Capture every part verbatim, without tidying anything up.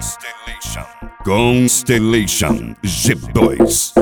Constellation G dois.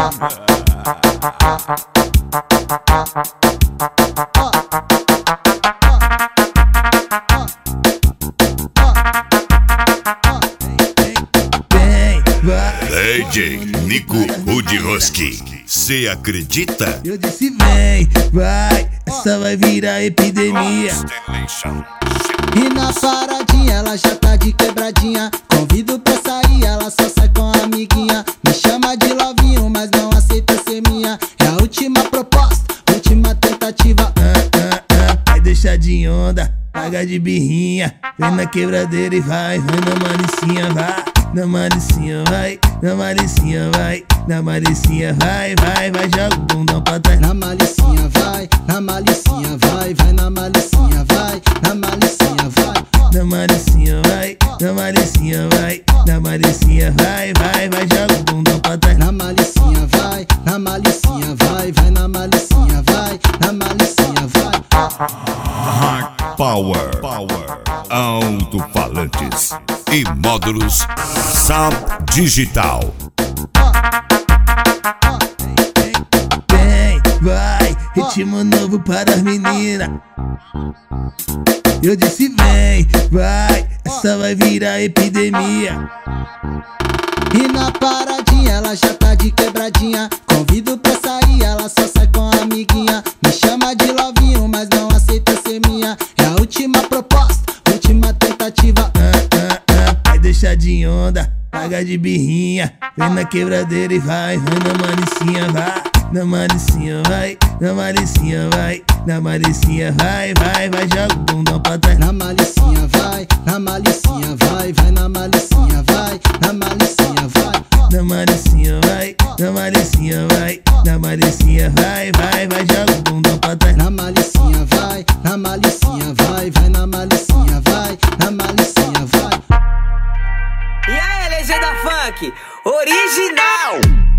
D J Nico Udroski, cê acredita? Eu disse vem, vai, essa vai virar epidemia. E na paradinha ela já tá de quebradinha. Convido pra sair, ela só sai com a amiguinha. Me chama de lovinho, mas não aceita ser minha. É a última proposta, última tentativa. Ah, ah, ah, vai deixar de onda, paga de birrinha. Vem na quebradeira e vai, vai na malicinha, vai. Na malicinha vai, na malicinha vai, na malicinha vai, vai, vai, joga o bundão pra trás. Na malicinha vai, na malicinha vai, vai na malicinha vai, na malicinha vai. Na malicinha vai, na malicinha vai, na malicinha vai, vai, vai, joga o bundão pra trás. Na malicinha vai, na malicinha vai, vai na malicinha vai, na malicinha vai. Hard Power, Power, alto-falantes e módulos Sound Digital. Vem, vai, ritmo novo para as meninas. Eu disse vem, vai, essa vai virar epidemia. E na paradinha ela já tá de quebradinha. Convido pra sair, ela só sai com a amiguinha. Me chama de lovinho, mas não aceita ser minha. É a última proposta, última tentativa. Ah, ah, ah, vai deixar de onda, paga de birrinha. Vem na quebradeira e vai, vai na malicinha, vai. Na malicinha vai, na malicinha vai, na malicinha vai, vai, vai, joga o bundão pra trás. Na malicinha vai, na malicinha vai, vai na malicinha vai, na malicinha vai. Na malicinha vai, na malicinha vai, na malicinha vai, vai, vai, joga o bundão pra trás. Na malicinha vai, na malicinha vai, vai na malicinha vai, na malicinha vai. E aí, legenda funk, original!